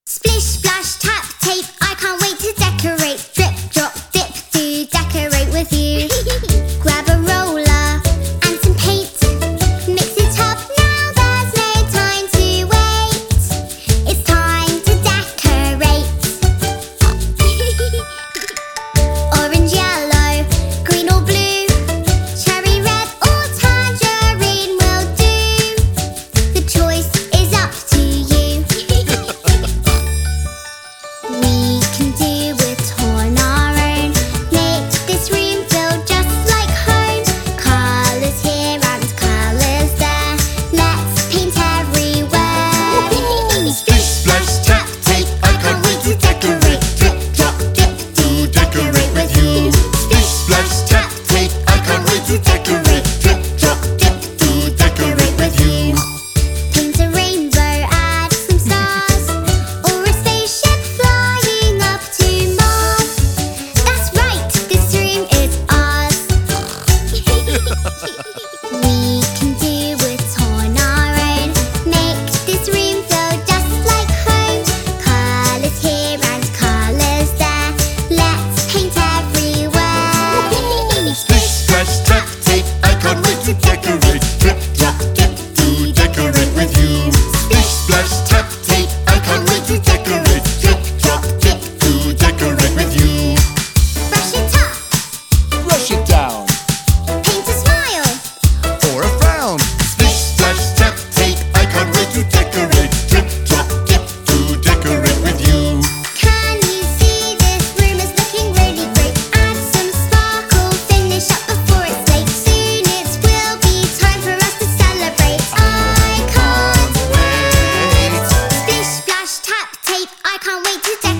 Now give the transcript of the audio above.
Splish, splash, tap, tape, I can't wait to decorate. Drip, drop, dip, do decorate with you. Grab a roller and some paint. Mix it up now, there's no time to wait. It's time to decorate. Orange, yellow, green or blue, cherry red or tangerine will do. The choice is up to you. We can do it on our own. Make this room feel just like home. Colours here and colours there. Let's paint everywhere. Splish, splash, tap, tape, I can't wait to decorate. Drip, drop, dip, do decorate with you. Splish, splash, tap, tape, I can't wait to decorate. Drip, drop, dip, do decorate with you. Paint a rainbow, add some stars, or a spaceship flying up to Mars. That's right, this room is ours. We can do it on our own. Make this room feel just like home. Colours here and colours there. Let's paint everywhere. Splish, splash, tap, tape, I can't wait to decorate. Drip, drop, dip, do decorate with you. Splish, splash, tap, tape, I can't wait to decorate. Drip, drop, dip, do decorate with you. Brush it up, Brush it down, paint a smile. or a frown. Splish, splash, tap, tape, I can't wait to decorate. Drip, drop, dip, do decorate with you. Can you see this room is looking really great? Add some sparkle, finish up before it's late. Soon it will be time for us to celebrate. I can't wait. Splish, splash, tap, tape, I can't wait to decorate.